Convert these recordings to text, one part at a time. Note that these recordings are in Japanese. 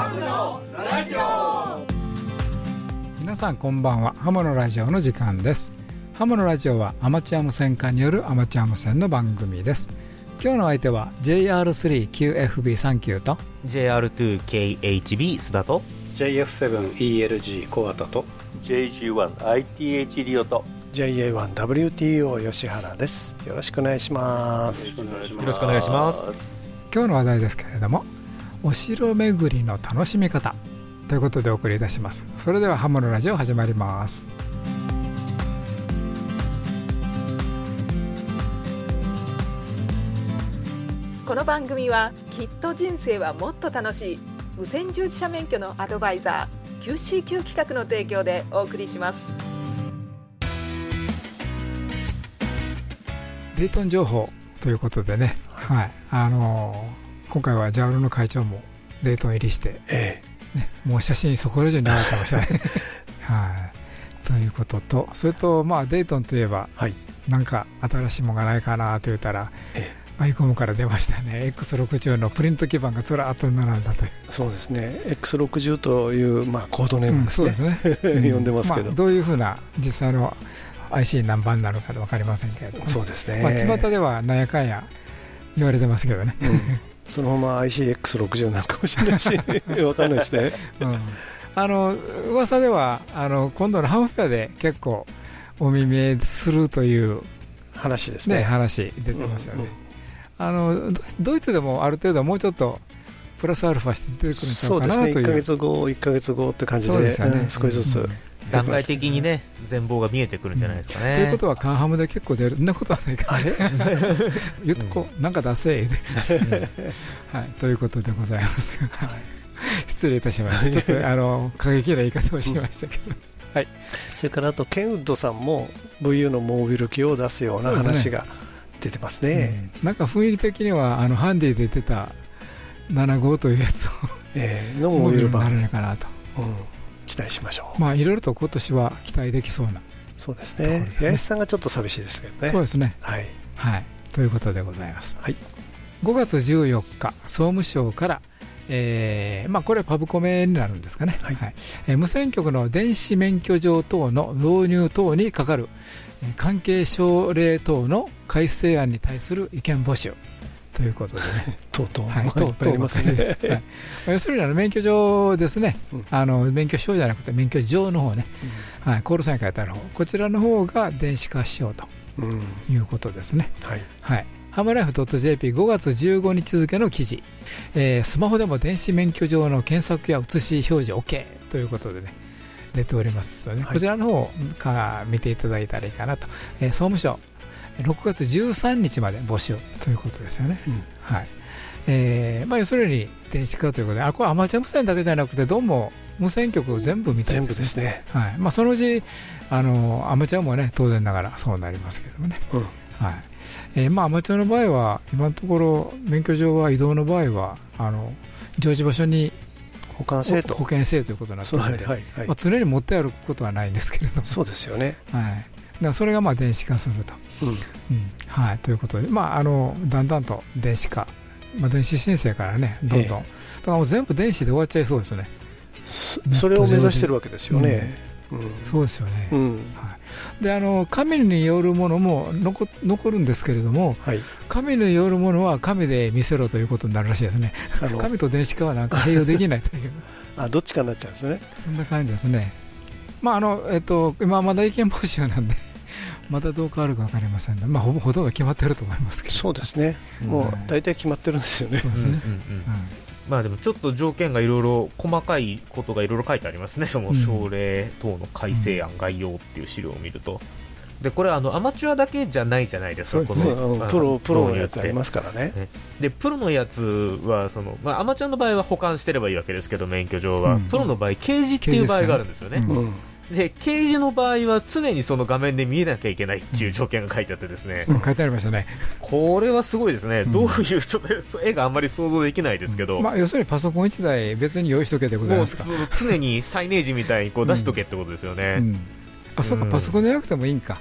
ムのラジオ。 皆さんこんばんは。ハムのラジオの時間です。ハムのラジオはアマチュア無線化によるアマチュア無線の番組です。今日の相手は JR3QFB39 と JR2KHB 須田と JF7ELG 小畑と JG1ITH リオと JA1WTO 吉原です。よろしくお願いします。 よろしくお願いします。 今日の話題ですけれども、お城巡りの楽しみ方ということでお送りいたします。それではハムのラジオ始まります。 この番組はきっと人生はもっと楽しい無線従事者免許のアドバイザー QCQ 企画の提供でお送りします。 デイトン情報ということでね、はい、今回は JAL の会長もデイトン入りして、ね、もう写真そこら中に流れてましたね、はい、ということと、それと、デイトンといえば、はい、なんか新しいものがないかなと言ったら、アイコムから出ましたね。 X60 のプリント基板がずらっと並んだという。 そうですね、 X60 という、コードネームですね、 そうですね呼んでますけど、 どういうふうな実際の IC 何番なのか分かりませんけれども、 そうですね、 巷ではなんやかんや言われてますけどね、 そのまま ICX60 なのかもしれないし分かんないですね、 噂では今度のハムフェアで結構お耳するという話ですね、 話出てますよね、ドイツでもある程度もうちょっとプラスアルファして出てくるんちゃうかなという。 そうですね、1ヶ月後って感じで、少しずつ、 段階的にね、全貌が見えてくるんじゃないですかね。 ということはカンハムで結構出る、そんなことはないから言っとこう、なんか出せはい、ということでございますが、失礼いたしました。ちょっと過激な言い方をしましたけど、はい、 それからあとケンウッドさんも VU のモービル機を出すような話が出てますね。 なんか雰囲気的にはハンディで出てた75というやつを、 のモービル版になるのかなと、 期待しましょう。 いろいろと今年は期待できそうな。 そうですね、八重さんがちょっと寂しいですけどね。 そうですね、 はいはい、ということでございます、 はい、 5月14日総務省から、これはパブコメになるんですかね、はいはい、無線局の電子免許証等の導入等にかかる関係省令等の改正案に対する意見募集ということでねとうとう、 はい、 いっぱいありますね、 はい、要するに免許証ですね、免許証じゃなくて免許状の方ね、はい、コールサイン書いてある方、こちらの方が電子化しようということですね、はいはい、ハムライフ .jp5 月15日付の記事、スマホでも電子免許証の検索や写し表示 OK ということでね出ておりますので、こちらの方から見ていただいたらいいかなと、総務省6月13日まで募集ということですよね、はい、要するに電子化ということで、これアマチュア無線だけじゃなくてどうも無線局全部みたいですね。全部ですね、はい、そのうちアマチュアもね当然ながらそうなりますけどもね、はい、アマチュアの場合は今のところ免許証は移動の場合は常時場所に保管せということになっているので、常に持ってあることはないんですけれども、 そうですよね、 はい、だからそれが電子化すると、はい、ということで、だんだんと電子化、電子申請からねどんどん、だからもう全部電子で終わっちゃいそうですね。 それを目指してるわけですよね、 そうですよね、はい、で紙によるものも残るんですけれども、紙によるものは紙で見せろということになるらしいですね。紙と電子化はなんか併用できないというどっちかになっちゃうんですね。 そんな感じですね。今まだ意見募集なんでまだどう変わるか分かりませんので、ほとんど決まってると思いますけど。 そうですね、もう大体決まってるんですよね。 そうですね、 でもちょっと条件がいろいろ細かいことがいろいろ書いてありますね。その省令等の改正案概要っていう資料を見ると、でこれアマチュアだけじゃないじゃないですか。 プロのやつありますからね。 でプロのやつはアマチュアの場合は保管してればいいわけですけど、免許証は、プロの場合掲示っていう場合があるんですよね。で掲示の場合は常にその画面で見えなきゃいけないっていう条件が書いてあってですね、 書いてありましたね。 これはすごいですね、どういうちょっと絵があんまり想像できないですけど、 要するにパソコン1台別に用意しとけでございますか。 もう常にサイネージみたいに出しとけってことですよね。 そうか、パソコンでなくてもいいんか。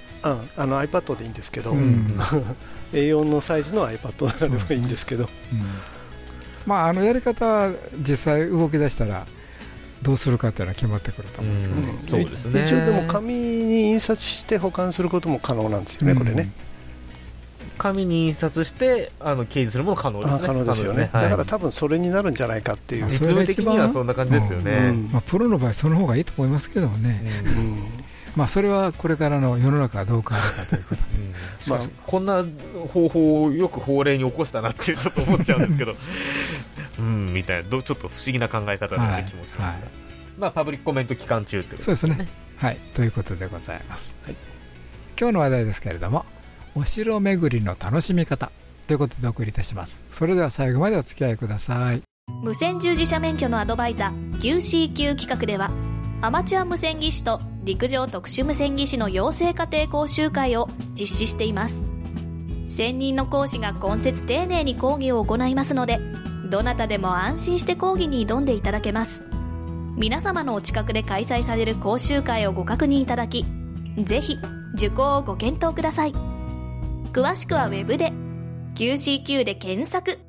iPad でいいんですけど、A4 のサイズの iPad であればいいんですけど、 やり方実際動き出したらどうするかっていうのは決まってくると思うんですけどね。 そうですね。 一応でも紙に印刷して保管することも可能なんですよね、これね。 紙に印刷して掲示するもの可能ですね。 可能ですよね。だから多分それになるんじゃないかっていう。 実務的にはそんな感じですよね。 プロの場合その方がいいと思いますけどね。それはこれからの世の中がどう変わるかということで、 こんな方法をよく法令に起こしたなってちょっと思っちゃうんですけどみたいなちょっと不思議な考え方のような気もしますが、パブリックコメント期間中ということですね。 そうですね。はい、ということでございます。今日の話題ですけれども、お城巡りの楽しみ方ということでお送りいたします。それでは最後までお付き合いください。 無線従事者免許のアドバイザー QCQ 企画では、アマチュア無線技師と陸上特殊無線技師の養成家庭講習会を実施しています。専任の講師が今節丁寧に講義を行いますので、どなたでも安心して講義に挑んでいただけます。皆様のお近くで開催される講習会をご確認いただき、ぜひ受講をご検討ください。詳しくはウェブで QCQ で検索。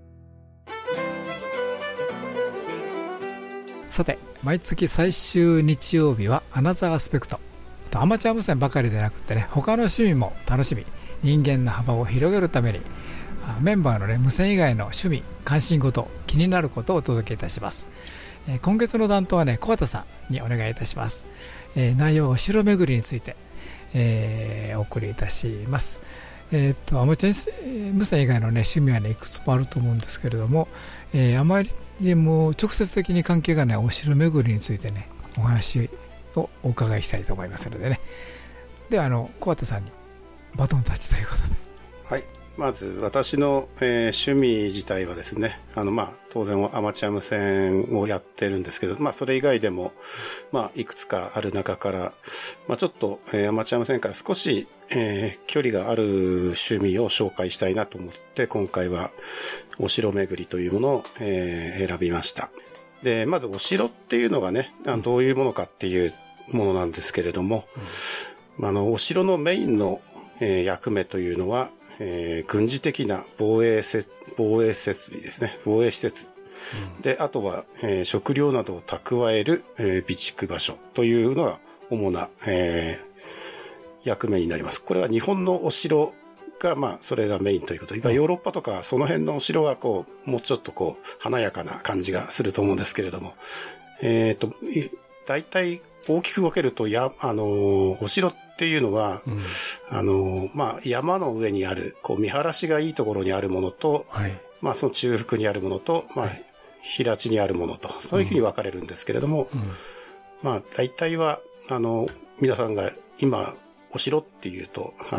さて、毎月最終日曜日はアナザーアスペクト。アマチュア無線ばかりでなくてね、他の趣味も楽しみ、人間の幅を広げるためにメンバーの、無線以外の趣味、関心事、気になることをお届けいたします。今月の担当は小畑さんにお願いいたします。内容はお城巡りについて、お送りいたします。アマチュア無線以外の、趣味はいくつもあると思うんですけれども、あまりにも直接的に関係がないお城巡りについてお話をお伺いしたいと思いますのでね。では小畑さんにバトンタッチということで。 はい。まず私の、趣味自体はですね、当然アマチュア無線をやってるんですけど、それ以外でもいくつかある中から、ちょっと、アマチュア無線から少し、距離がある趣味を紹介したいなと思って、今回はお城巡りというものを、選びました。で、まずお城っていうのがね、どういうものかっていうものなんですけれども、お城のメインの、役目というのは、軍事的な防衛設備ですね。防衛施設。で、あとは、食料などを蓄える、備蓄場所というのが主な、役目になります。これは日本のお城が、それがメインということで、ヨーロッパとかその辺のお城はもうちょっと華やかな感じがすると思うんですけれども、大体大きく分けると、お城っていうのは、山の上にある、見晴らしがいいところにあるものと、その中腹にあるものと、平地にあるものと、そういうふうに分かれるんですけれども、大体は、皆さんが今、お城っていうと、サ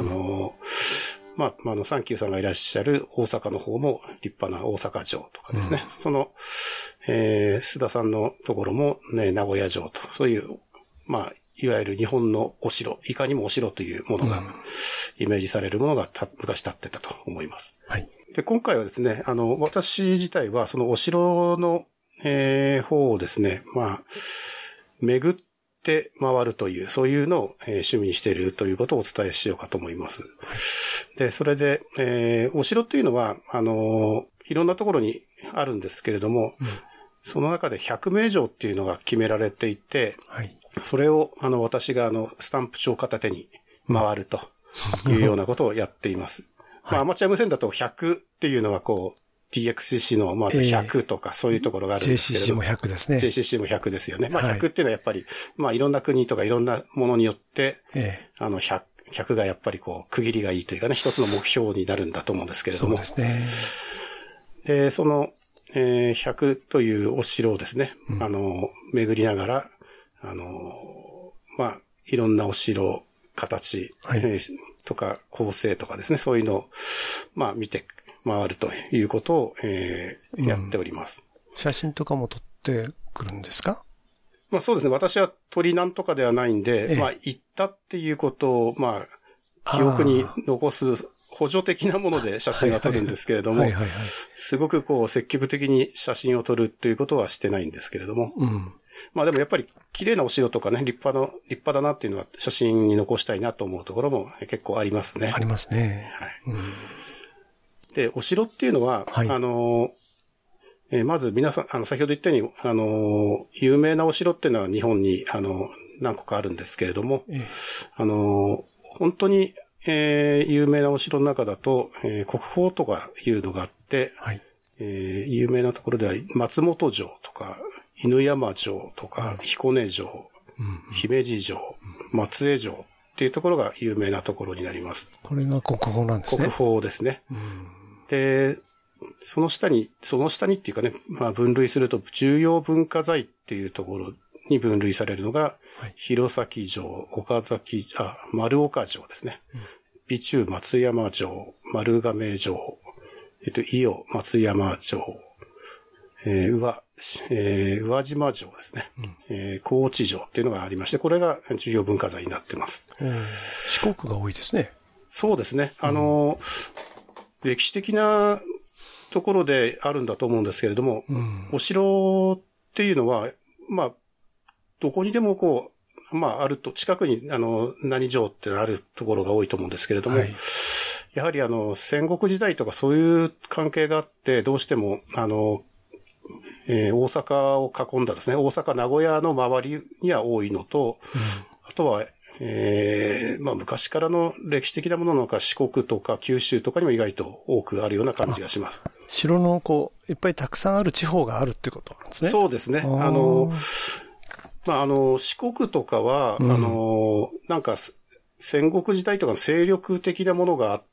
ンキューさんがいらっしゃる大阪の方も立派な大阪城とかですね、その、須田さんのところもね、名古屋城と、そういう、いわゆる日本のお城、いかにもお城というものが、イメージされるものが昔建ってたと思います。はい。で、今回はですね、私自体はそのお城の、方をですね、巡って回るという、そういうのを、趣味にしているということをお伝えしようかと思います。で、それで、お城というのは、いろんなところにあるんですけれども、その中で100名城っていうのが決められていて、それを私がスタンプ帳片手に回るというようなことをやっています。アマチュア無線だと100っていうのはTXCC のまず100とかそういうところがあるんですけれども。 JCC も100ですね。 JCC も100ですよね。100っていうのはやっぱり、いろんな国とかいろんなものによって、100がやっぱり区切りがいいというかね、一つの目標になるんだと思うんですけれども。 そうですね。 で、その、100というお城をですね、巡りながら、いろんなお城、形、とか構成とかですね、そういうのを、見て回るということを、やっております。 写真とかも撮ってくるんですか？ そうですね。私は鳥なんとかではないんで、行ったっていうことを、記憶に残す補助的なもので写真は撮るんですけれども、すごく積極的に写真を撮るということはしてないんですけれども、でもやっぱり綺麗なお城とかね、立派だなっていうのは写真に残したいなと思うところも結構ありますね。 ありますね。 で、お城っていうのは、 まず皆さん、先ほど言ったように、有名なお城っていうのは日本に、何個かあるんですけれども、本当に、有名なお城の中だと、国宝とかいうのがあって、はい、有名なところでは松本城とか、犬山城とか、彦根城、姫路城、松江城っていうところが有名なところになります。 これが国宝なんですね。 国宝ですね。で、その下にっていうかね、まあ分類すると重要文化財っていうところに分類されるのが、はい、弘前城、丸岡城ですね。備中松山城、丸亀城、伊予松山城、宇和島城ですね。高知城っていうのがありまして、これが重要文化財になってます。 四国が多いですね。 そうですね。歴史的なところであるんだと思うんですけれども、お城っていうのは、まあ、どこにでもあると、近くに何城ってあるところが多いと思うんですけれども、はい、やはり戦国時代とかそういう関係があって、どうしても、大阪を囲んだですね、大阪、名古屋の周りには多いのと、あとは、まあ昔からの歴史的なものなのか、四国とか九州とかにも意外と多くあるような感じがします。 城のいっぱいたくさんある地方があるってことなんですね。 そうですね。まあ四国とかは、なんか戦国時代とかの勢力的なものがあって、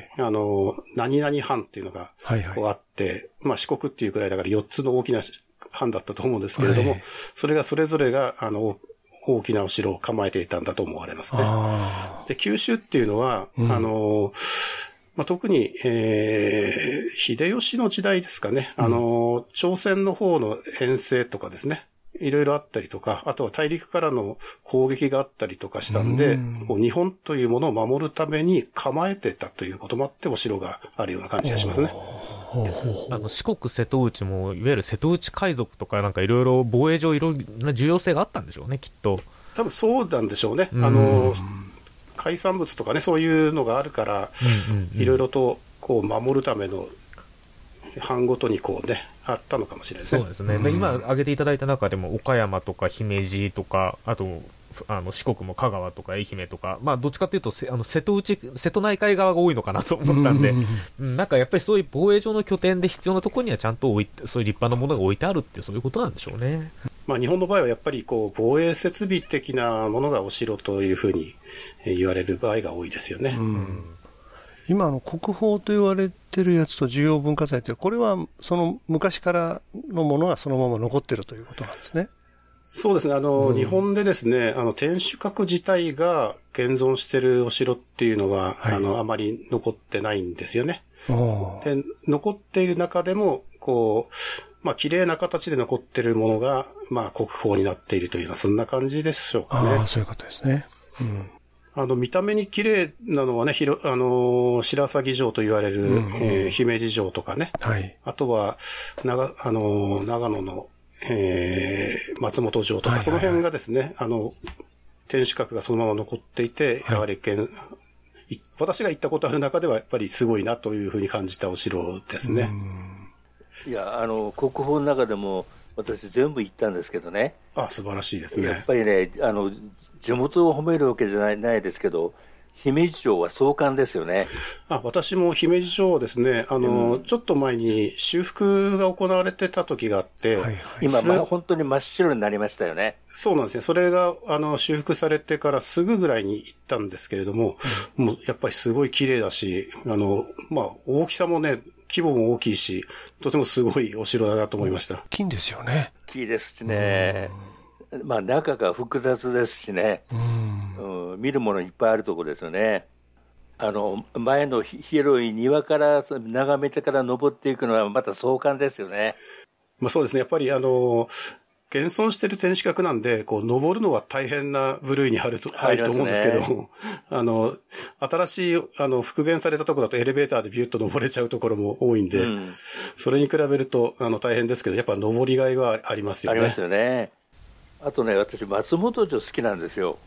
何々藩っていうのがあって、まあ四国っていうくらいだから4つの大きな藩だったと思うんですけれども、それがそれぞれが大きなお城を構えていたんだと思われますね。で、九州っていうのは、まあ、特に、秀吉の時代ですかね。朝鮮の方の遠征とかですね。いろいろあったりとか、あとは大陸からの攻撃があったりとかしたんで、日本というものを守るために構えてたということもあって、お城があるような感じがしますね。 四国瀬戸内も、いわゆる瀬戸内海賊とかなんかいろいろ防衛上いろんな重要性があったんでしょうね、きっと。 多分そうなんでしょうね。海産物とかね、そういうのがあるから、いろいろと守るための藩ごとにあったのかもしれないですね。 そうですね。で今挙げていただいた中でも岡山とか姫路とか、あと四国も香川とか愛媛とか、まあどっちかというと瀬戸内海側が多いのかなと思ったんで、なんかやっぱりそういう防衛上の拠点で必要なところにはちゃんとそういう立派なものが置いてあるってそういうことなんでしょうね。 まあ日本の場合はやっぱり防衛設備的なものがお城というふうに言われる場合が多いですよね。 今国宝と言われてるやつと重要文化財って、これはその昔からのものがそのまま残ってるということなんですね。 そうですね。日本でですね、天守閣自体が現存してるお城っていうのは、あまり残ってないんですよね。で、残っている中でも、まあ、綺麗な形で残っているものが、まあ、国宝になっているというような、そんな感じでしょうかね。 そういうことですね。 見た目に綺麗なのはね、白鷺城と言われる、姫路城とかね。あとは、長野の、松本城とか、その辺がですね、天守閣がそのまま残っていて、やはり私が行ったことある中ではやっぱりすごいなというふうに感じたお城ですね。 いや、国宝の中でも私全部行ったんですけどね。 素晴らしいですね。 やっぱりね、地元を褒めるわけじゃないですけど、姫路城は壮観ですよね。 私も姫路城ですね、ちょっと前に修復が行われてた時があって、 今、本当に真っ白になりましたよね。 そうなんですね。それが、修復されてからすぐぐらいに行ったんですけれども、もうやっぱりすごい綺麗だし、まあ、大きさもね、規模も大きいし、とてもすごいお城だなと思いました。 大きいんですよね。 大きいですしね。まあ、中が複雑ですしね。見るものいっぱいあるところですよね。前の広い庭から眺めてから登っていくのはまた壮観ですよね。 まあそうですね。やっぱり現存している天守閣なんで、登るのは大変な部類に入ると思うんですけど、新しい、復元されたところだとエレベーターでビュッと登れちゃうところも多いんで、それに比べると、大変ですけど、やっぱ登りがいはありますよね。 ありますよね。あとね、私、松本城好きなんですよ。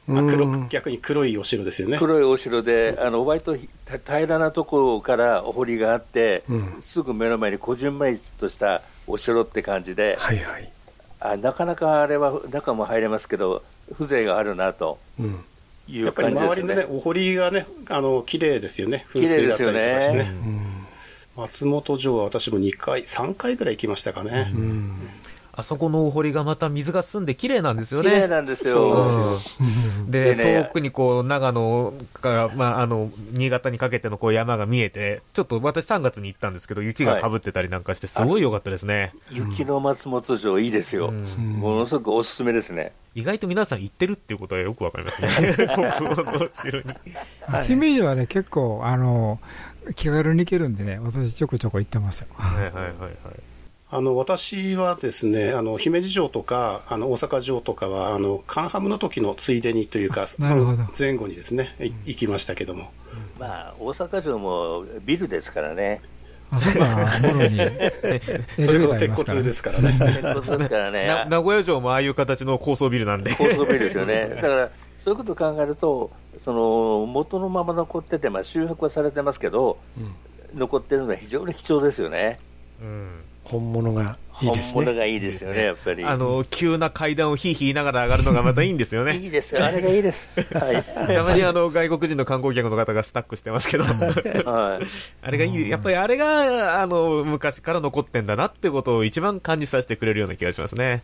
逆に黒いお城ですよね。 黒いお城で割と平らなところからお堀があって、すぐ目の前にこじんまりとしたお城って感じで、はいはい、なかなかあれは中も入れますけど風情があるなという感じですね。 やっぱり周りのねお堀がね綺麗ですよね。噴水だったりとかしてね。松本城は私も3回ぐらい行きましたかね。 あそこのお堀がまた水が澄んで綺麗なんですよね。 綺麗なんですよ。 で、遠くにこう長野から、新潟にかけてのこう山が見えて、ちょっと私3月に行ったんですけど雪がかぶってたりなんかしてすごい良かったですね。 雪の松本城いいですよ。ものすごくおすすめですね。 意外と皆さん行ってるっていうことはよくわかりますね。国宝の城に。 姫路はね結構気軽に行けるんでね、私ちょこちょこ行ってますよ。はいはいはいはい。 私はですね姫路城とか大阪城とかはカンハムの時のついでにというか前後にですね行きましたけども、 大阪城もビルですからね。 そんなものにそれこそ鉄骨ですからね。 鉄骨ですからね。 名古屋城もああいう形の高層ビルなんで。 高層ビルですよね。だからそういうことを考えると元のまま残ってて、修復はされてますけど、残ってるのは非常に貴重ですよね。 本物がいいですね。 本物がいいですよね、やっぱり。 急な階段をヒーヒー言いながら上がるのがまたいいんですよね。 いいですよ、あれがいいです。はい、 たまに外国人の観光客の方がスタックしてますけど、はい、あれがいい。やっぱりあれが昔から残ってんだなってことを一番感じさせてくれるような気がしますね。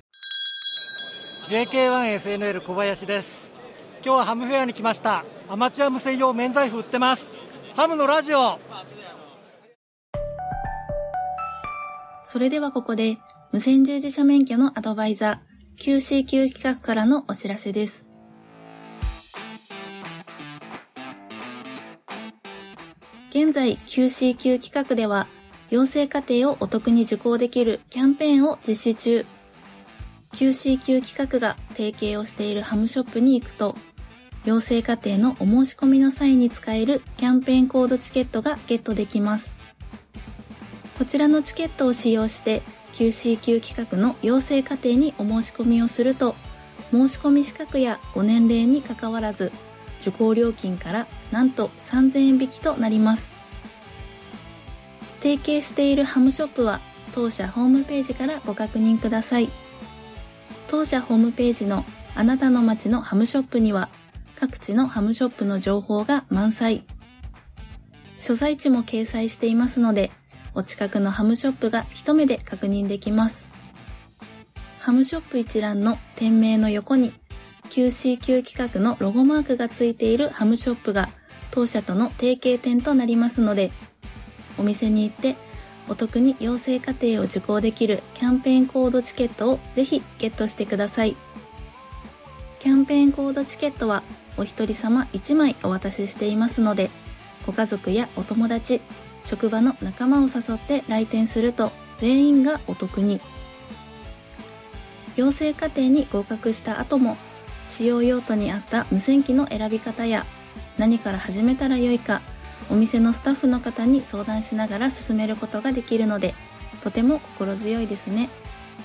JK1FNL 小林です。今日はハムフェアに来ました。アマチュア無線用免罪符売ってます。ハムのラジオ。 それではここで無線従事者免許のアドバイザー QCQ 企画からのお知らせです。現在 QCQ 企画では養成課程をお得に受講できるキャンペーンを実施中。 QCQ 企画が提携をしているハムショップに行くと養成課程のお申し込みの際に使えるキャンペーンコードチケットがゲットできます。こちらのチケットを使用して QCQ 企画の養成課程にお申し込みをすると、申し込み資格やご年齢にかかわらず受講料金からなんと3000円引きとなります。提携しているハムショップは当社ホームページからご確認ください。当社ホームページのあなたの街のハムショップには各地のハムショップの情報が満載。所在地も掲載していますので、お近くのハムショップが一目で確認できます。ハムショップ一覧の店名の横に QCQ 企画のロゴマークがついているハムショップが当社との提携店となりますので、お店に行ってお得に養成課程を受講できるキャンペーンコードチケットをぜひゲットしてください。キャンペーンコードチケットはお一人様1枚お渡ししていますので、ご家族やお友達、職場の仲間を誘って来店すると全員がお得に。養成課程に合格した後も使用用途に合った無線機の選び方や何から始めたらよいか、お店のスタッフの方に相談しながら進めることができるので、とても心強いですね。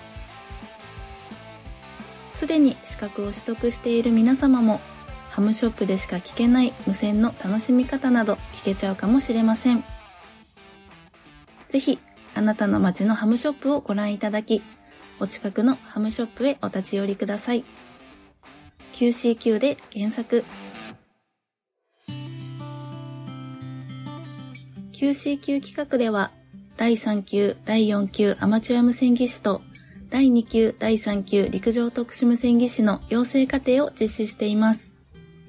すでに資格を取得している皆様もハムショップでしか聞けない無線の楽しみ方など聞けちゃうかもしれません。ぜひあなたの街のハムショップをご覧いただき、お近くのハムショップへお立ち寄りください。 QCQ で検索。 QCQ 企画では第3級、第4級アマチュア無線技師と第2級、第3級陸上特殊無線技師の養成課程を実施しています。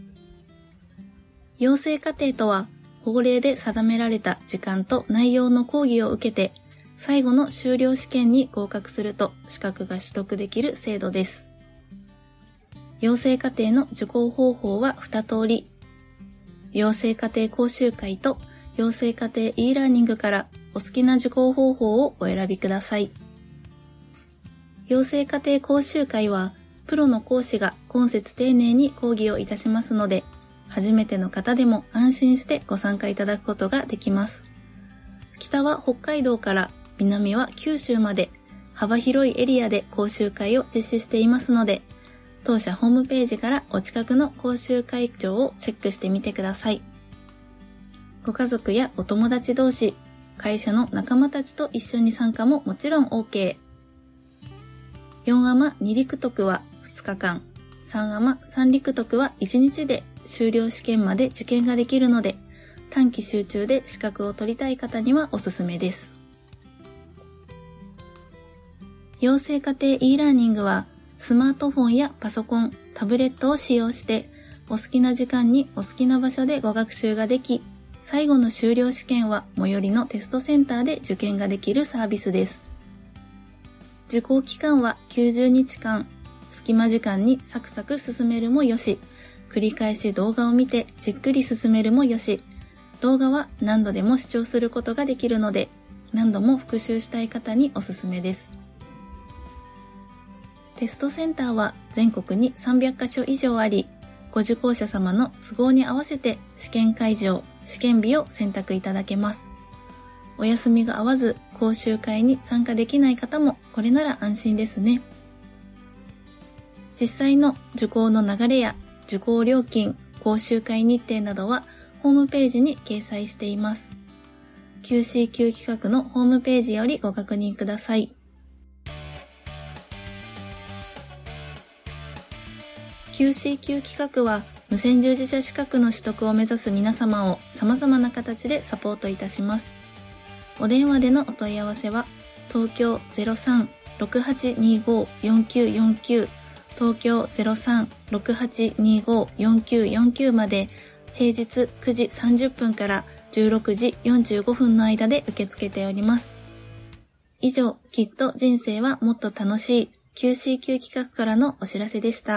養成課程とは法令で定められた時間と内容の講義を受けて、最後の修了試験に合格すると資格が取得できる制度です。養成課程の受講方法は2通り。養成課程講習会と養成課程 e ラーニングからお好きな受講方法をお選びください。養成課程講習会はプロの講師が今節丁寧に講義をいたしますので、初めての方でも安心してご参加いただくことができます。北は北海道から南は九州まで幅広いエリアで講習会を実施していますので、 当社ホームページからお近くの講習会場をチェックしてみてください。ご家族やお友達同士、会社の仲間たちと一緒に参加ももちろん OK。4アマ2陸徳は2日間、3アマ3陸徳は1日で修了試験まで受験ができるので、短期集中で資格を取りたい方にはおすすめです。養成課程 e ラーニングはスマートフォンやパソコン、タブレットを使用してお好きな時間にお好きな場所でご学習ができ、最後の修了試験は最寄りのテストセンターで受験ができるサービスです。受講期間は90日間、隙間時間にサクサク進めるもよし、繰り返し動画を見てじっくり進めるもよし、動画は何度でも視聴することができるので、何度も復習したい方におすすめです。テストセンターは全国に300カ所以上あり、ご受講者様の都合に合わせて試験会場、試験日を選択いただけます。お休みが合わず講習会に参加できない方もこれなら安心ですね。実際の受講の流れや受講料金、講習会日程などはホームページに掲載しています。QCQ 企画のホームページよりご確認ください。QCQ 企画は無線従事者資格の取得を目指す皆様を様々な形でサポートいたします。お電話でのお問い合わせは東京 03-6825-4949 東京 03-6825-4949 まで平日9時30分から16時45分の間で受け付けております。以上、きっと人生はもっと楽しい QCQ 企画からのお知らせでした。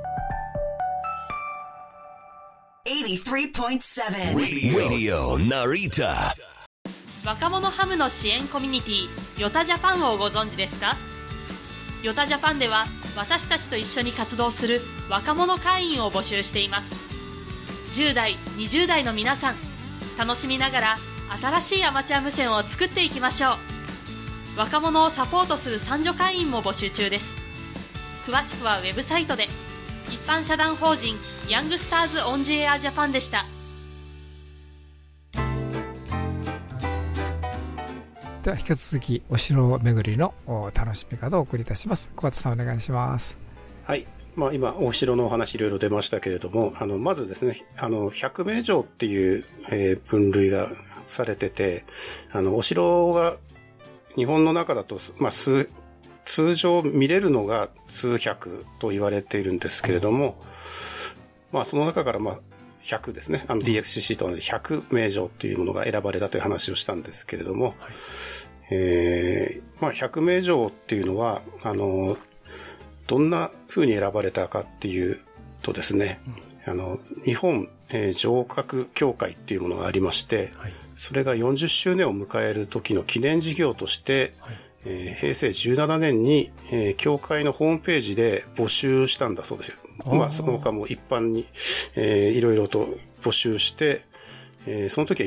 83.7 Radio Narita。 若者ハムの支援コミュニティヨタジャパンをご存知ですか？ヨタジャパンでは私たちと一緒に活動する若者会員を募集しています。10代、20代の皆さん、楽しみながら新しいアマチュア無線を作っていきましょう。若者をサポートする参助会員も募集中です。詳しくはウェブサイトで。一般社団法人ヤングスターズオンジエアジャパンでした。 では引き続きお城巡りの楽しみ方をお送りいたします。小畑さんお願いします。 はい、今お城のお話いろいろ出ましたけれども、まずですね、百名城っていう、分類がされてて、お城が日本の中だと、通常見れるのが数百と言われているんですけれども、その中から100ですね、DXCC と同じ100名城っていうものが選ばれたという話をしたんですけれども、100名城っていうのは、どんな風に選ばれたかっていうとですね、日本、城郭協会っていうものがありまして、それが40周年を迎える時の記念事業として、平成17年に、協会のホームページで募集したんだそうですよ。その他も一般に、いろいろと募集して、その時は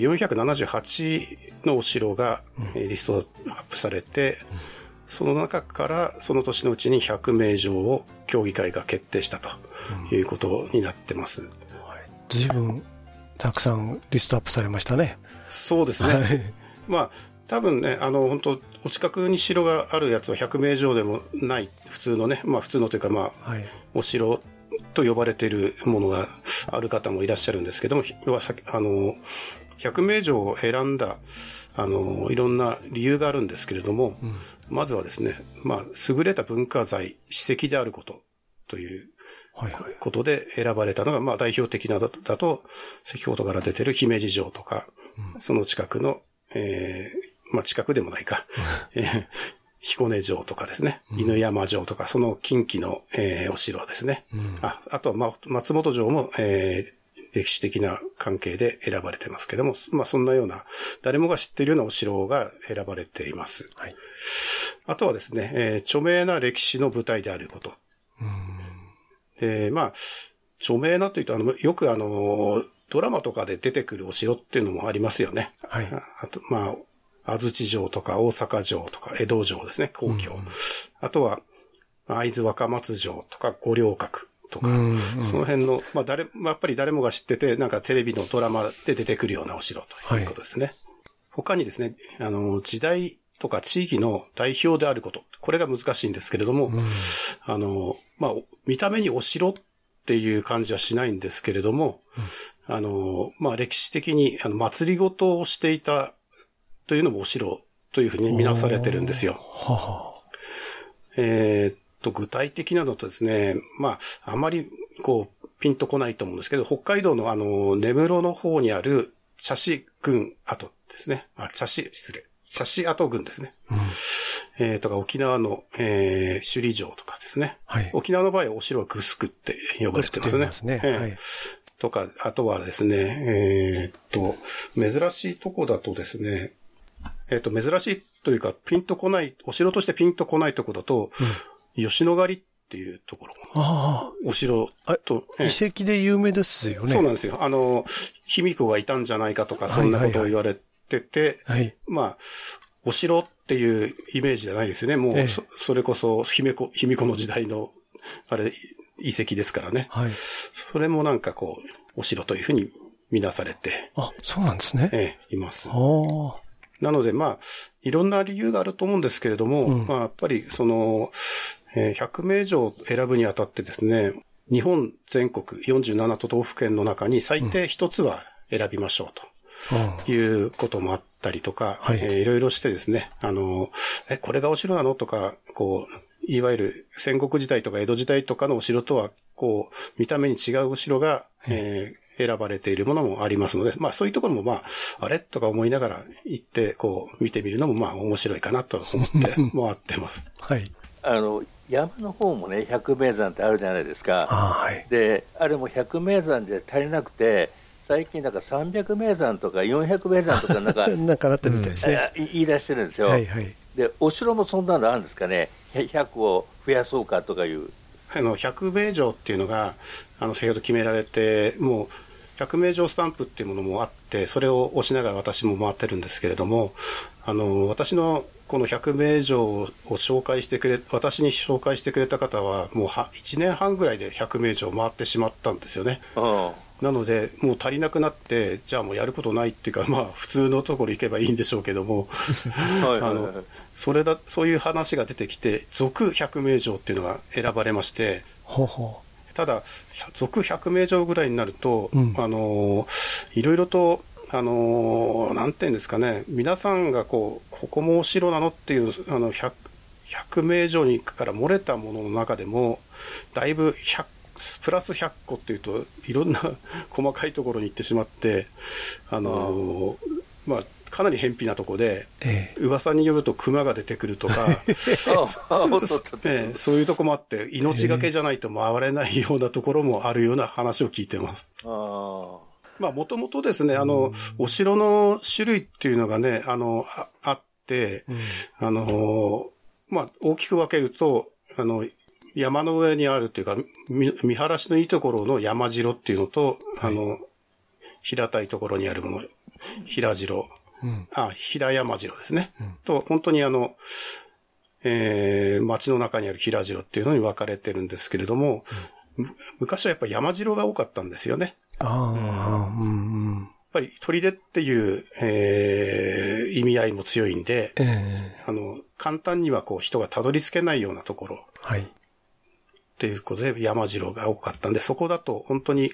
478のお城が、リストアップされて、その中からその年のうちに100名城を協議会が決定したということになってます。 随分たくさんリストアップされましたね。 そうですね。多分ね、本当お近くに城があるやつは100名城でもない、普通のね、普通のというかお城と呼ばれているものがある方もいらっしゃるんですけども、100名城を選んだ、いろんな理由があるんですけれども、まずはですね、優れた文化財、史跡であることということで選ばれたのが、代表的なだと、先ほどから出ている姫路城とか、その近くの、近くでもないか、彦根城とかですね、犬山城とか、その近畿の、お城ですね。あとは、松本城も、歴史的な関係で選ばれてますけども、そんなような、誰もが知っているようなお城が選ばれています。あとはですね、著名な歴史の舞台であること。で、著名なというと、よくドラマとかで出てくるお城っていうのもありますよね。あと、安土城とか大阪城とか江戸城ですね、皇居。あとは、 会津若松城とか五稜郭とか、その辺の、やっぱり誰もが知ってて、なんかテレビのドラマで出てくるようなお城ということですね。他にですね、時代とか地域の代表であること、これが難しいんですけれども、見た目にお城っていう感じはしないんですけれども、歴史的に祭りごとをしていたというのもお城というふうに見なされてるんですよ。具体的なのとですね、あまりピンとこないと思うんですけど、北海道の根室の方にある茶師郡跡ですね。茶師跡郡ですね。とか沖縄の、首里城とかですね。沖縄の場合はお城はグスクって呼ばれてますね。とか、あとはですね、珍しいとこだとですね、珍しいというか、ピンとこない、お城としてピンとこないとこだと、吉野ヶ里っていうところ。お城と、 遺跡で有名ですよね。 そうなんですよ。卑弥呼がいたんじゃないかとか、そんなことを言われてて、お城っていうイメージじゃないですね。もう、それこそ卑弥呼の時代の、遺跡ですからね。それもなんかお城というふうに見なされて。 そうなんですね。 います。なので、いろんな理由があると思うんですけれども、やっぱり、百名城を選ぶにあたってですね、日本全国47都道府県の中に最低一つは選びましょうということもあったりとか、いろいろしてですね、これがお城なのとか、いわゆる戦国時代とか江戸時代とかのお城とは、見た目に違うお城が、選ばれているものもありますので、そういうところもあれとか思いながら行って、見てみるのも面白いかなと思って回ってます。 山の方もね、百名山ってあるじゃないですか。で、あれも百名山じゃ足りなくて、最近300名山とか400名山とかなんかなったみたいですね。 言い出してるんですよ。で、お城もそんなのあるんですかね。100を増やそうかとかいう。 百名城っていうのが、先ほど決められて、もう、百名城スタンプっていうものもあって、それを押しながら私も回ってるんですけれども、私のこの百名城を私に紹介してくれた方は、もう1年半ぐらいで百名城を回ってしまったんですよね。なので、もう足りなくなって、じゃあもうやることないっていうか、普通のところ行けばいいんでしょうけども、そういう話が出てきて、続百名城っていうのが選ばれまして、ただ、続百名城ぐらいになると、いろいろと、なんていうんですかね、皆さんがここもお城なのっていう、百名城にから漏れたものの中でも、だいぶプラス100個っていうと、いろんな細かいところに行ってしまって、かなり偏僻なところで、噂によると熊が出てくるとか、そういうとこもあって、命がけじゃないと回れないようなところもあるような話を聞いてます。もともとですね、お城の種類っていうのがね、あって、大きく分けると、山の上にあるっていうか、見晴らしのいいところの山城っていうのと、平たいところにあるもの、平城、平山城ですね。と、本当に町の中にある平城っていうのに分かれてるんですけれども、昔はやっぱり山城が多かったんですよね。やっぱり砦っていう、意味合いも強いんで、簡単には人がたどり着けないようなところ。っていうことで山城が多かったんで、そこだと本当に、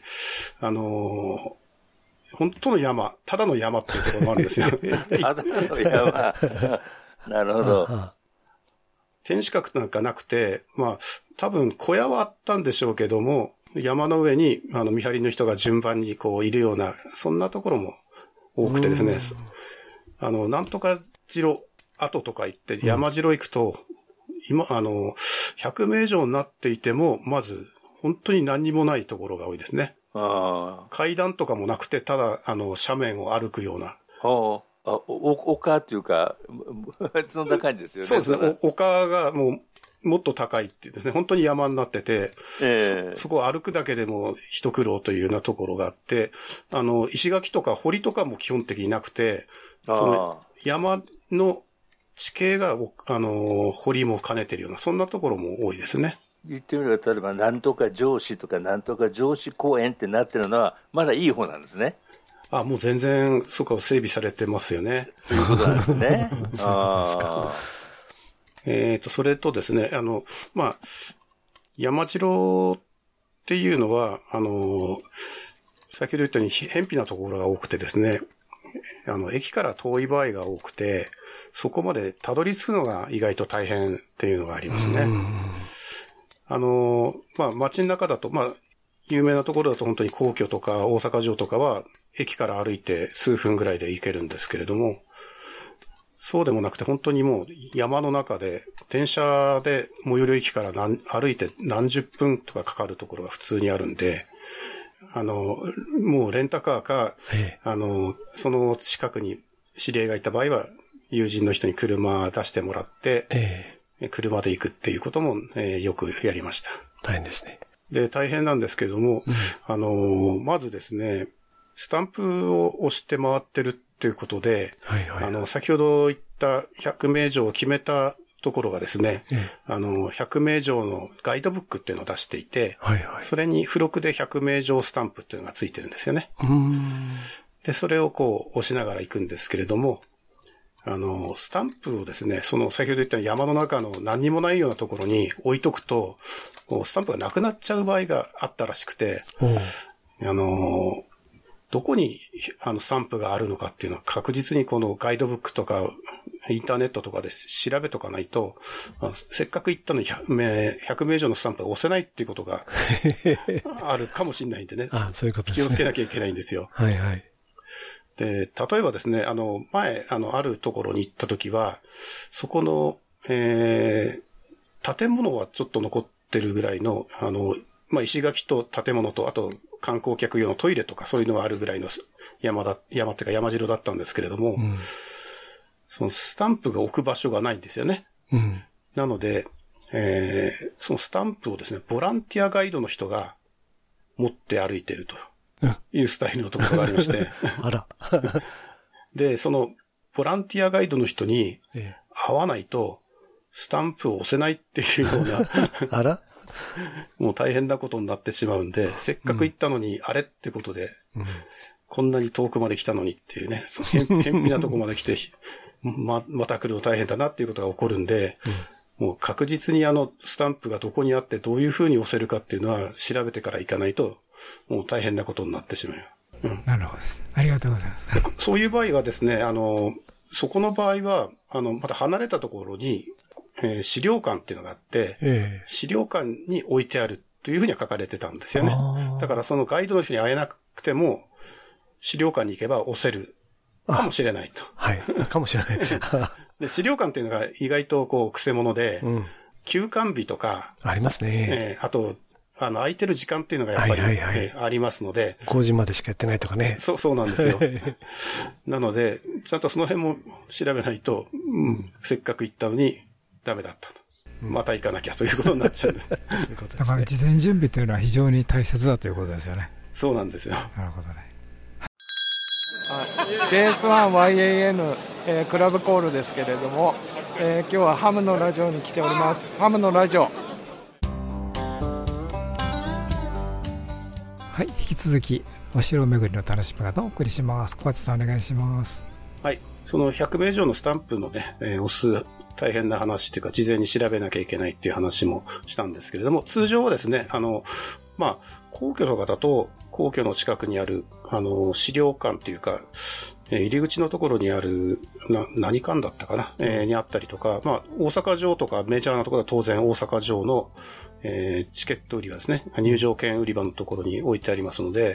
本当の山、ただの山っていうところもあるんですよ。 ただの山。なるほど。 天守閣なんかなくて、多分小屋はあったんでしょうけども、山の上に見張りの人が順番にいるような、そんなところも多くてですね、なんとか城跡とか行って山城行くと、今、百名城になっていても、まず、本当に何にもないところが多いですね。階段とかもなくて、ただ、斜面を歩くような。 丘っていうか、そんな感じですよね。 そうですね。丘がもっと高いってですね、本当に山になってて、そこを歩くだけでも一苦労というようなところがあって、石垣とか堀とかも基本的になくて、その山の地形が、堀も兼ねてるような、そんなところも多いですね。 言ってみれば、例えば、なんとか上司とか、なんとか上司公園ってなってるのは、まだいい方なんですね。 もう全然、そこは整備されてますよね。 ということなんですね。 そういうことですか。 それとですね、山城っていうのは、先ほど言ったように、偏僻なところが多くてですね、駅から遠い場合が多くて、そこまでたどり着くのが意外と大変っていうのがありますね。街の中だと、有名なところだと本当に皇居とか大阪城とかは、駅から歩いて数分ぐらいで行けるんですけれども、そうでもなくて本当にもう山の中で、電車で最寄り駅から歩いて何十分とかかかるところが普通にあるんで、もうレンタカーか、その近くに知り合いがいた場合は、友人の人に車出してもらって、車で行くっていうことも、よくやりました。 大変ですね。 で、大変なんですけれども、まずですね、スタンプを押して回ってるっていうことで、先ほど言った100名城を決めたところがですね、100名城のガイドブックっていうのを出していて、それに付録で100名城スタンプっていうのがついてるんですよね。で、それを押しながら行くんですけれども、スタンプをですね、その先ほど言った山の中の何にもないようなところに置いとくと、スタンプがなくなっちゃう場合があったらしくて、どこにスタンプがあるのかっていうのは確実にこのガイドブックとかインターネットとかで調べとかないと、せっかく行ったのに100名以上のスタンプが押せないっていうことがあるかもしれないんでね。 そういうことですね。 気をつけなきゃいけないんですよ。で、例えばですね、前、あるところに行った時は、そこの、建物はちょっと残ってるぐらいの、石垣と建物と、あと、観光客用のトイレとかそういうのがあるぐらいの山っていうか山城だったんですけれども、そのスタンプが置く場所がないんですよね。なので、そのスタンプをですね、ボランティアガイドの人が持って歩いているというスタイルのところがありまして。で、そのボランティアガイドの人に会わないとスタンプを押せないっていうようなもう大変なことになってしまうんで、せっかく行ったのに、あれってことで、こんなに遠くまで来たのにっていうね、偏僻なとこまで来て、また来るの大変だなっていうことが起こるんで、もう確実にスタンプがどこにあってどういう風に押せるかっていうのは調べてから行かないと、もう大変なことになってしまう。 なるほどです。ありがとうございます。 そういう場合はですね、そこの場合は、また離れたところに、資料館っていうのがあって、資料館に置いてあるというふうには書かれてたんですよね。だからそのガイドの人に会えなくても、資料館に行けば押せるかもしれないと。 かもしれない。 で、資料館っていうのが意外とくせ者で、休館日とか、 ありますね。 あと、空いてる時間っていうのがやっぱり、ありますので。 5時までしかやってないとかね。 そうなんですよ。なので、ちゃんとその辺も調べないと、せっかく行ったのにダメだったと。また行かなきゃということになっちゃうんです。だから事前準備というのは非常に大切だということですよね。 そうなんですよ。 なるほどね。 JS1YAN、クラブコールですけれども、今日はハムのラジオに来ております。ハムのラジオ。 はい、引き続きお城巡りの楽しみ方をお送りします。小松さんお願いします。 はい、その100名以上のスタンプのね、押す大変な話というか事前に調べなきゃいけないっていう話もしたんですけれども、通常はですね、皇居とかだと皇居の近くにある資料館っていうか、入り口のところにある何館だったかな、にあったりとか、大阪城とかメジャーなところは当然大阪城のチケット売り場ですね。入場券売り場のところに置いてありますので、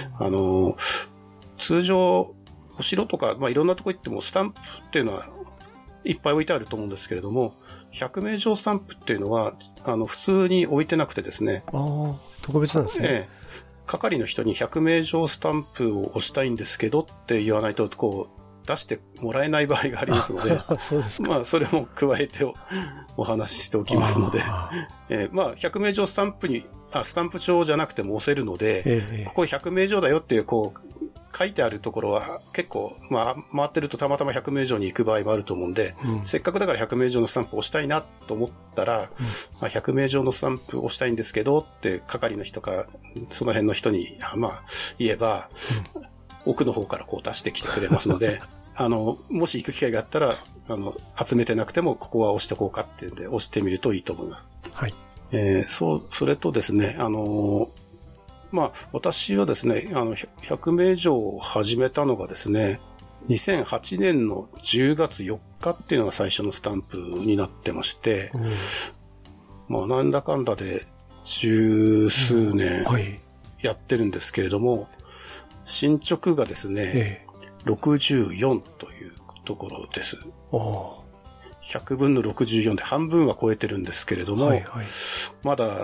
通常、お城とか、いろんなところ行ってもスタンプっていうのはいっぱい置いてあると思うんですけれども、100名城スタンプっていうのは、普通に置いてなくてですね。 特別なんですね。 係の人に100名城スタンプを押したいんですけどって言わないと、出してもらえない場合がありますので、 そうですか。 それも加えてお話ししておきますので、100名城スタンプ帳じゃなくても押せるので、ここ100名城だよっていう、 書いてあるところは結構、まあ、回ってるとたまたま100名以上に行く場合もあると思うんで、せっかくだから100名以上のスタンプを押したいなと思ったら、まあ、100名以上のスタンプを押したいんですけどって係の人か、その辺の人に、まあ、言えば、奥の方からこう出してきてくれますので、もし行く機会があったら、集めてなくてもここは押しておこうかっていうんで、押してみるといいと思います。 はい。 それとですね、まあ、私はですね、100名以上を始めたのがですね、2008年の10月4日っていうのが最初のスタンプになってまして、まあ、なんだかんだで十数年やってるんですけれども、進捗がですね、64というところです。100分の64で半分は超えてるんですけれども、まだ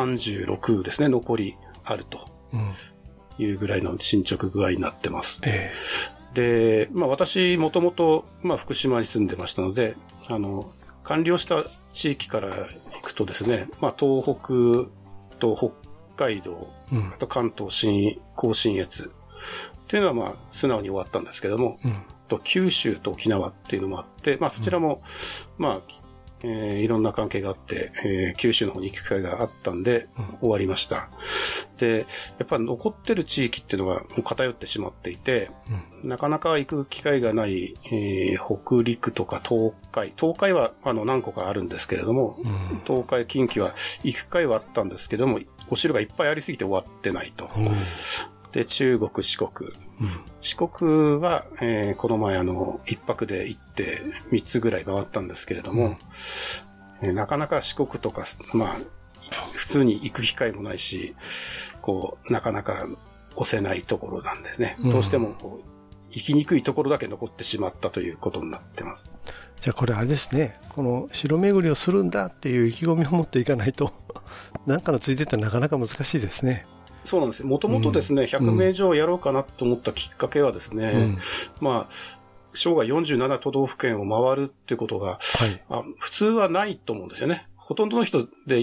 36ですね、残りあるというぐらいの進捗具合になってます。で、まあ私もともと福島に住んでましたので、完了した地域から行くとですね、まあ東北と北海道、あと関東甲信越っていうのはまあ素直に終わったんですけども、と九州と沖縄っていうのもあって、まあそちらも、まあ、いろんな関係があって、九州の方に行く機会があったんで、終わりました。で、やっぱり残ってる地域っていうのがもう偏ってしまっていて、なかなか行く機会がない、北陸とか東海は何個かあるんですけれども、東海、近畿は行く機会はあったんですけども、お城がいっぱいありすぎて終わってないと。で、中国、四国。四国は、この前一泊で行って3つぐらい回ったんですけれども、なかなか四国とか、まあ、普通に行く機会もないし、こう、なかなか押せないところなんですね。どうしてもこう、行きにくいところだけ残ってしまったということになってます。 じゃあこれあれですね、この城巡りをするんだっていう意気込みを持っていかないと、なんかのついてってなかなか難しいですね。 そうなんです。もともとですね、100名以上やろうかなと思ったきっかけはですね、まあ、生涯47都道府県を回るっていうことが、普通はないと思うんですよね。ほとんどの人で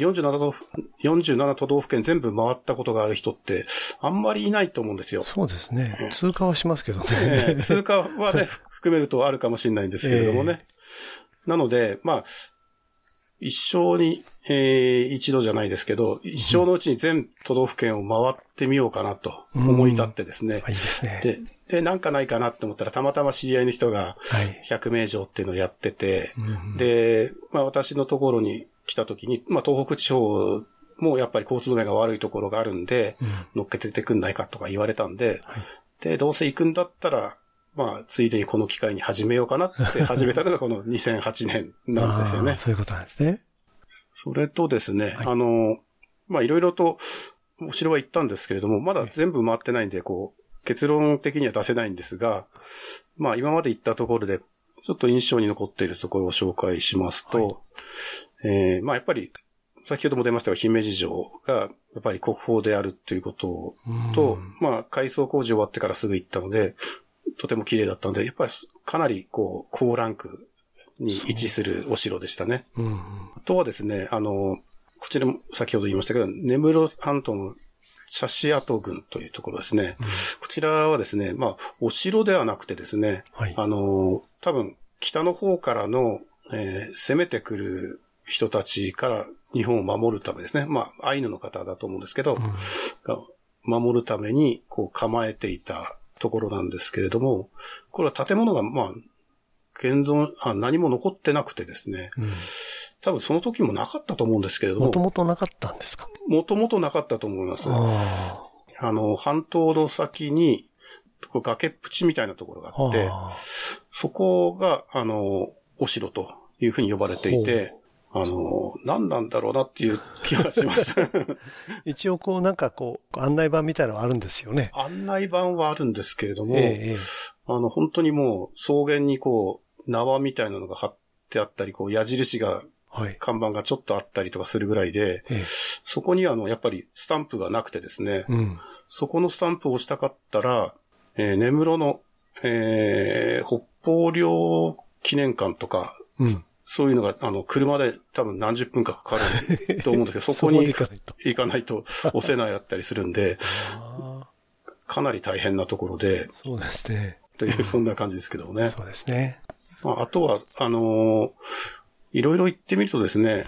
47都道府県全部回ったことがある人ってあんまりいないと思うんですよ。 そうですね。通過はしますけどね。 通過はね、含めるとあるかもしれないんですけれどもね。なので、まあ、一生に、一度じゃないですけど、一生のうちに全都道府県を回ってみようかなと思い立ってですね。 いいですね。 で、なんかないかなって思ったら、たまたま知り合いの人が100名以上っていうのをやってて、で、まあ私のところに来た時に、まあ東北地方もやっぱり交通止めが悪いところがあるんで、乗っけててくんないかとか言われたんで、で、どうせ行くんだったら、まあ、ついでにこの機会に始めようかなって始めたのがこの2008年なんですよね。 そういうことなんですね。 それとですね、まあ、いろいろとお城は行ったんですけれども、まだ全部回ってないんで、こう、結論的には出せないんですが、まあ、今まで行ったところで、ちょっと印象に残っているところを紹介しますと、まあ、やっぱり、先ほども出ましたが、姫路城が、やっぱり国宝であるということと、まあ、改装工事終わってからすぐ行ったので、とても綺麗だったので、やっぱりかなりこう、高ランクに位置するお城でしたね。あとはですね、こちらも先ほど言いましたけど、根室半島の茶師跡郡というところですね。こちらはですね、まあ、お城ではなくてですね、多分、北の方からの、攻めてくる人たちから日本を守るためですね。まあ、アイヌの方だと思うんですけど、守るためにこう構えていたところなんですけれども、これは建物が、まあ、何も残ってなくてですね、多分その時もなかったと思うんですけれども。 もともとなかったんですか？ もともとなかったと思います。半島の先に、崖っぷちみたいなところがあって、そこが、お城というふうに呼ばれていて、何なんだろうなっていう気がします。 一応なんか案内板みたいなのはあるんですよね。 案内板はあるんですけれども、本当にもう草原に縄みたいなのが貼ってあったり、矢印が、看板がちょっとあったりとかするぐらいで、そこにやっぱりスタンプがなくてですね、そこのスタンプを押したかったら、根室の、北方領記念館とか、そういうのが、車で多分何十分かかかると思うんですけど、そこに行かないと押せないあったりするんで、 かなり大変なところで。 そうですね。 という、そんな感じですけどもね。 そうですね。 あとは、いろいろ言ってみるとですね、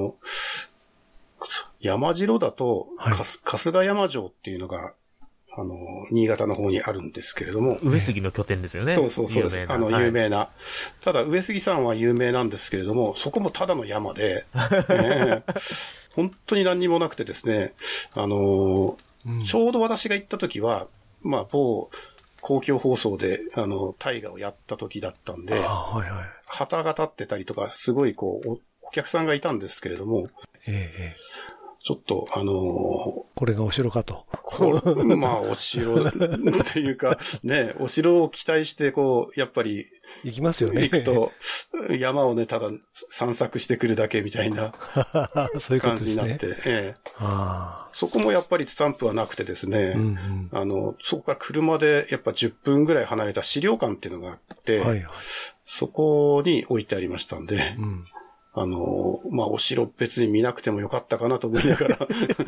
山城だと、春日山城っていうのが、新潟の方にあるんですけれども。 上杉の拠点ですよね。 そうです。有名な。ただ、上杉さんは有名なんですけれども、そこもただの山で、本当に何にもなくてですね、ちょうど私が行った時は、某公共放送で、大河をやった時だったんで、旗が立ってたりとか、すごいお客さんがいたんですけれども、ちょっと、 これがお城かと。 お城っていうか、ね、お城を期待して、やっぱり、 行きますよね。 行くと、山をね、ただ散策してくるだけみたいな感じになって、そこもやっぱりスタンプはなくてですね、そこから車でやっぱ10分ぐらい離れた資料館っていうのがあって、そこに置いてありましたんで、お城別に見なくてもよかったかなと思いながら。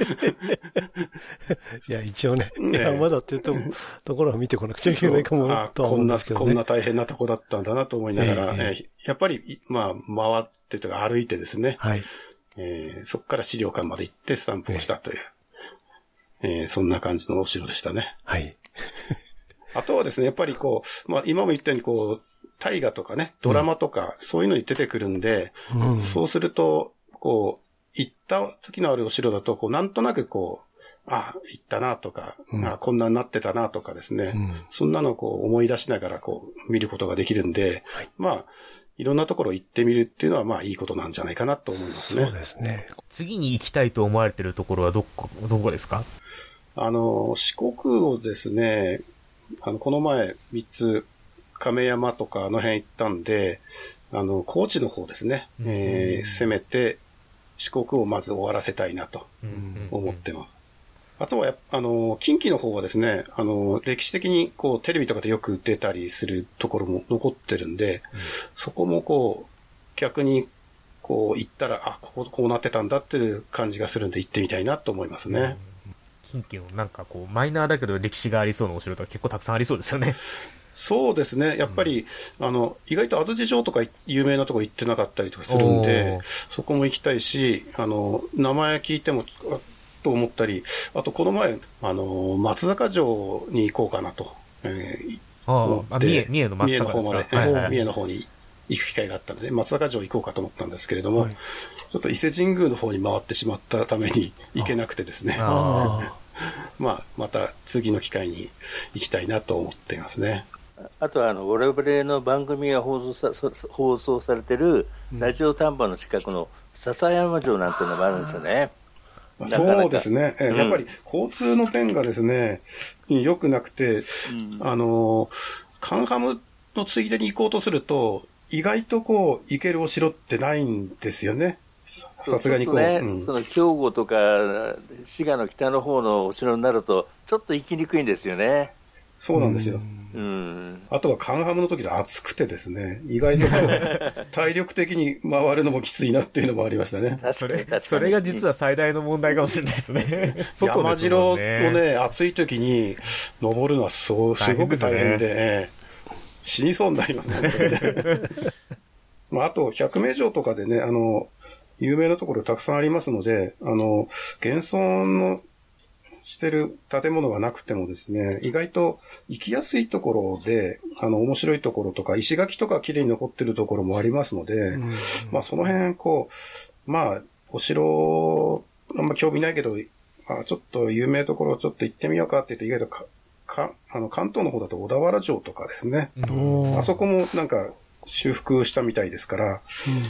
いや、一応ね、山だっていうところは見てこなくちゃいけないかもとは思うんですけどね。 こんな大変なとこだったんだなと思いながら、やっぱり、回ってとか歩いてですね、そこから資料館まで行ってスタンプをしたという、そんな感じのお城でしたね。あとはですね、やっぱり今も言ったように大河とかね、ドラマとか、そういうのに出てくるんで、そうすると、行った時のあるお城だと、なんとなく行ったなとか、こんなになってたなとかですね、そんなのを思い出しながら見ることができるんで、いろんなところ行ってみるっていうのは、いいことなんじゃないかなと思いますね。 そうですね。 次に行きたいと思われているところはどこですか？ 四国をですね、この前3つ、亀山とか辺行ったんで、高知の方ですね、攻めて四国をまず終わらせたいなと思ってます。あとは近畿の方はですね、歴史的にテレビとかでよく出たりするところも残ってるんで、そこも逆に行ったら、こうなってたんだっていう感じがするんで行ってみたいなと思いますね。 近畿のマイナーだけど歴史がありそうなお城とか結構たくさんありそうですよね。 そうですね。やっぱり、意外と安土城とか有名なとこ行ってなかったりとかするんで、そこも行きたいし、名前聞いても、と思ったり、あとこの前、松坂城に行こうかなと、思って、 三重の松坂の方まで、三重の方に行く機会があったので、松坂城行こうかと思ったんですけれども、ちょっと伊勢神宮の方に回ってしまったために行けなくてですね。また次の機会に行きたいなと思っていますね。 あとは我々の番組が放送されてるラジオ丹波の近くの篠山城なんていうのもあるんですよね。 そうですね。やっぱり交通の便がですね、良くなくて、カンハムのついでに行こうとすると、意外と行けるお城ってないんですよね。さすがにその兵庫とか滋賀の北の方のお城になると、ちょっと行きにくいんですよね。 そうなんですよ。あとはカンハムの時で暑くてですね、意外と体力的に回るのもきついなっていうのもありましたね。 それが実は最大の問題かもしれないですね。 山城をね、暑い時に登るのはすごく大変で、死にそうになりますね。あと、百名城とかでね、有名なところたくさんありますので、現存のしてる建物がなくてもですね、意外と行きやすいところで、面白いところとか、石垣とか綺麗に残ってるところもありますので、その辺、お城、あんま興味ないけど、ちょっと有名なところちょっと行ってみようかって言って、意外と関東の方だと小田原城とかですね、あそこも修復したみたいですから、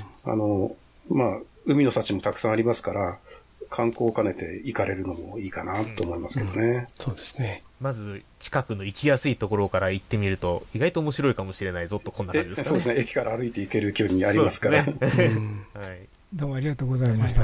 海の幸もたくさんありますから、観光を兼ねて行かれるのもいいかなと思いますけどね。 そうですね。 まず近くの行きやすいところから行ってみると意外と面白いかもしれないぞと、こんな感じですかね。 そうですね。駅から歩いて行ける距離にありますから。 どうもありがとうございました。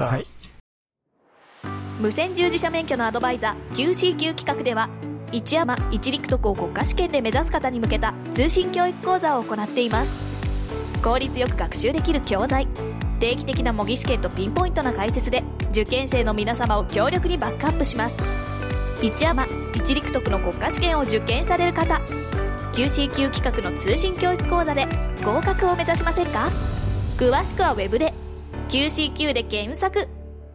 無線従事者免許のアドバイザー QCQ 企画では、一山一陸徳を国家試験で目指す方に向けた通信教育講座を行っています。効率よく学習できる教材、定期的な模擬試験とピンポイントな解説で受験生の皆様を強力にバックアップします。 一山一陸徳の国家試験を受験される方、 QCQ 企画の通信教育講座で合格を目指しませんか？詳しくはウェブで QCQ で検索。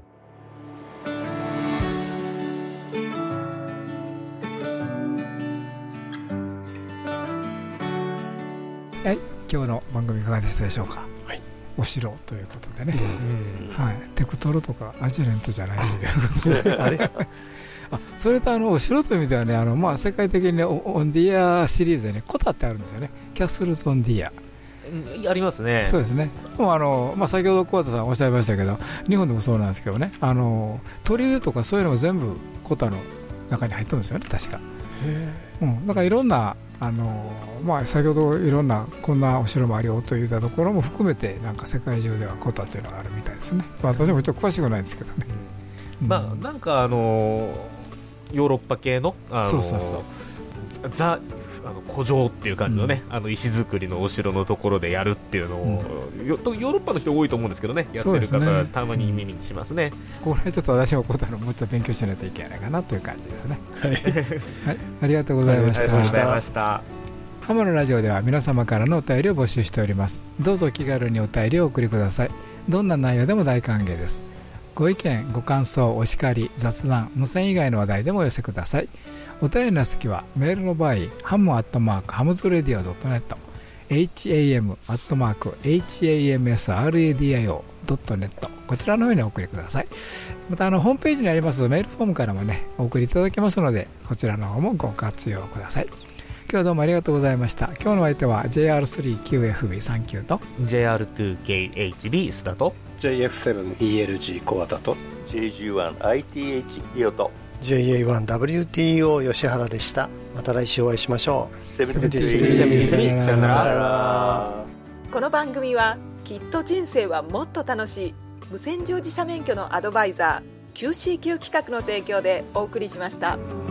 はい、今日の番組いかがでしたでしょうか。はい、お城ということでね、はい、テクトロとかアジェレントじゃないということであれそれとお城という意味ではね、世界的に、ね、オンディアシリーズでね、コタってあるんですよね。キャッスルズ・オン・ディアありますね。 そうですね。でも先ほど小畑さんおっしゃいましたけど、日本でもそうなんですけどね、砦とかそういうのも全部コタの中に入ってるんですよね、確か。だからいろんな先ほどいろんなこんなお城もあるよといったところも含めて、なんか世界中ではコタというのがあるみたいですね。私もちょっと詳しくないんですけどね。 なんかヨーロッパ系のザ古城っていう感じのね、石造りのお城のところでやるっていうのを、ヨーロッパの人多いと思うんですけどね、やってる方、ね、たまに耳にしますね。 これちょっと私もコタのもうちょっと勉強しないといけないかなという感じですね。はい、ありがとうございました。ハムのラジオでは皆様からのお便りを募集しております。どうぞ気軽にお便りをお送りください。どんな内容でも大歓迎です。ご意見、ご感想、お叱り、雑談、無線以外の話題でもお寄せください。お便りの先はメールの場合、ham@hamsradio.net、ham@hamsradio.net、 こちらの方にお送りください。またホームページにありますメールフォームからもね、お送りいただけますので、こちらの方もご活用ください。今日はどうもありがとうございました。今日の相手は JR3QFB39 と JR2KHB 須田と JF7ELG 小畑と JG1ITH リオと JA1WTO 吉原でした。また来週お会いしましょう。 73さよなら。 この番組はきっと人生はもっと楽しい無線乗自社免許のアドバイザー QCQ 企画の提供でお送りしました。